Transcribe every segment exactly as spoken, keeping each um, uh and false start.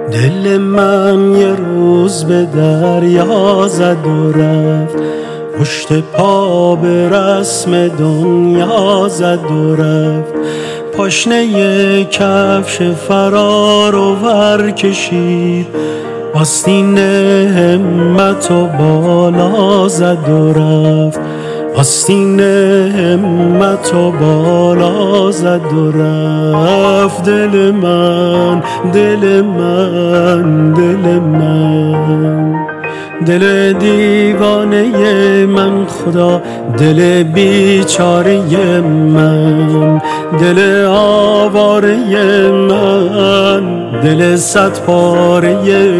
دل من یه روز به دریا زد و رفت، پشت پا به رسم دنیا زد و رفت. پاشنه کفش فرار و ور کشید، آستین همت و بالا زد و رفت. آستین همت و بالا زد و رفت. دل من دل من دل من دل دیوانه من خدا، دل بیچاره من، دل آواره من، دل صد پاره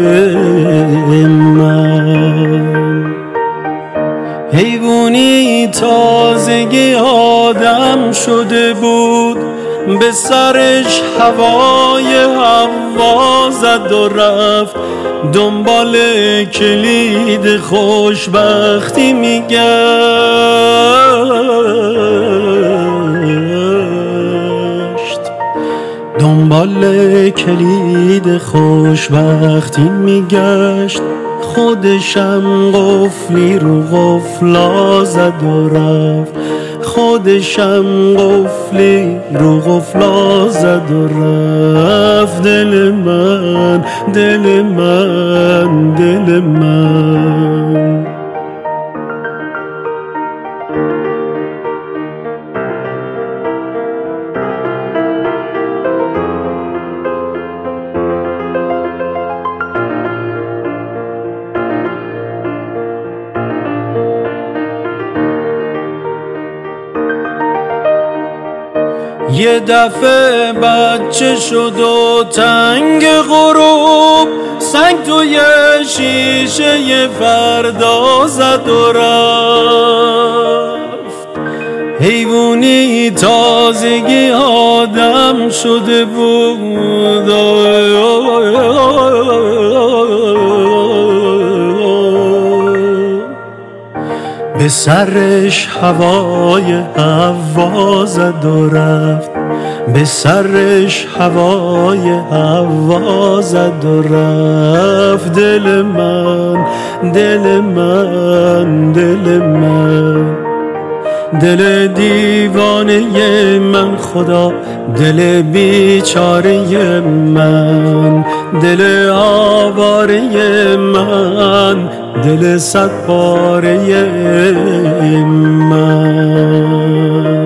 من. حیوانی تازگی آدم شده بود، به سرش هوای هوا زد و رفت. دنبال کلید خوشبختی میگشت، دنبال کلید خوشبختی میگشت. خودشم قفلی رو قفلا زد و رفت، خودشم قفلی رو قفلا زد و رفت. دل من دل من دل من یه دفعه بچه شد و تنگ غروب، سنگ توی شیشه فردا زد و رفت. حیوانی تازگی آدم شده بود، به سرش هوای هوا زد و رفت، به سرش هوای هوا زد و رفت. دل من دل من دل من دل دیوانه من خدا، دل بیچاره من، دل آواره من، دل صد پاره من.